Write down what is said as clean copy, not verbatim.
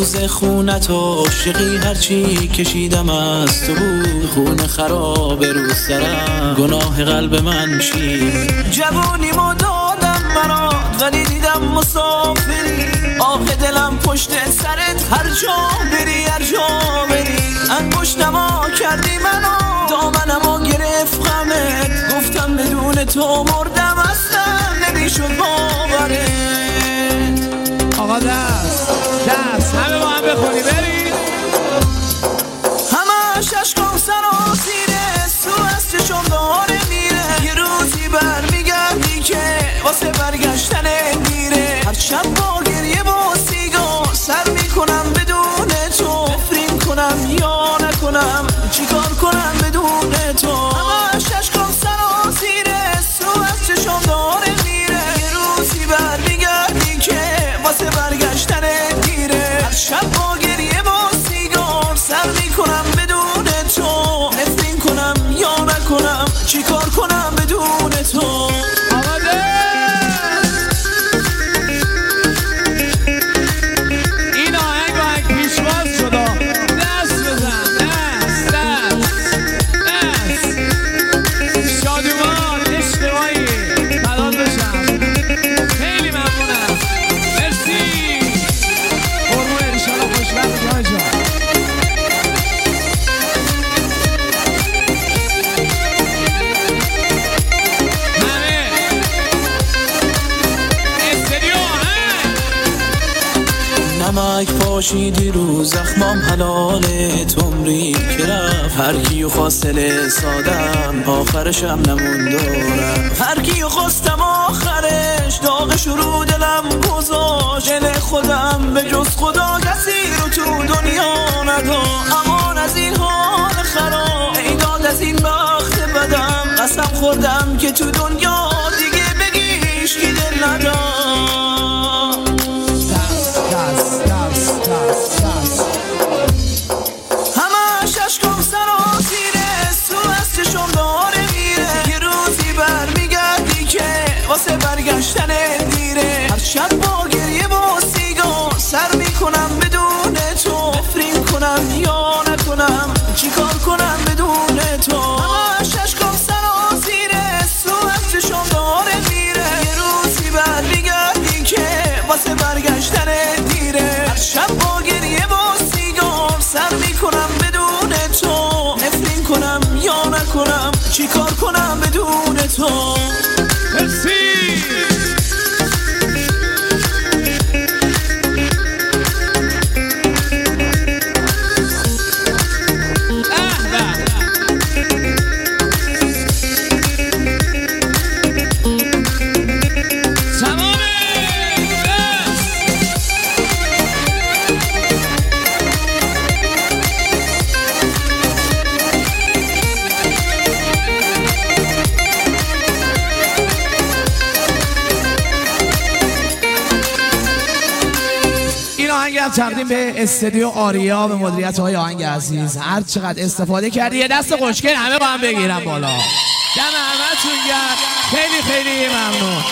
روز خونت عاشقی هرچی کشیدم از تو بود، خون خراب رو سرم گناه قلب من چی؟ جوونیمو دادم برات ولی دیدم مسافری، آخه دلم پشت سرت هر جا بری هر جا بری. انگشتمو کردی منو دامنمو گرفت غمت، گفتم بدون تو مردم اصلا نمیشد باورت. آقا دست همه با هم بخونی برید. همش عشقم سراسیره، سو از چشم داره میره، یه روزی برمیگردی که واسه برگشتن میره. هر شب با گریه با سیگار سر میکنم بدون تو، نفرین کنم یا نکنم چیکار کنم بدون تو. همش عشقم سراسیره، سو از چشم داره میره، یه روزی برمیگردی که واسه برگشتن میره. هر شب با گریه با سیگار سر میکنم بدون تو، نفرین کنم یا نکنم چیکار کنم بدون تو. این آهنگ پیشواز شده. دست بزن دست شادومان اشتباهی فدات بشم. خیلی ممنونم مرسی. قربون انشالله خوشبخت جان جان. نمک پاشیدی رو زخمام حلال تمری که رفت، هر کیو خواستل سادم آخرشم نمون دارم. هر کیو خواستم آخرش داغش رو دلم گذاشت. دل خودم به جز خدا کسی رو تو دنیا ندا. امان از این حال خراب، ای داد از این بخت بدم، قسم خوردم که تو دنیا دیگه بگیش که دل ندام. همش عشقم سراسیره، سو از چشم داره میره، یه روزی برمیگردی که واسه برگشتن دیره. هر شب با گریه با سیگار سر میکنم بدون تو، نفرین کنم یا نکنم چیکار کنم بدون تو. همش عشقم سراسیره، سو از چشم داره میره، یه روزی برمیگردی که واسه برگشتن دیره. هر شب با گریه با سیگار سر میکنم بدون تو، نفرین کنم یا نکنم چیکار کنم بدون تو. مرسی. تقدیم به استودیو آریا به مدیریت آقای آهنگ عزیز. هر چقدر استفاده کردی یه دست خوشگل همه با هم بگیرم بالا. دم همتون گرم. خیلی خیلی ممنون.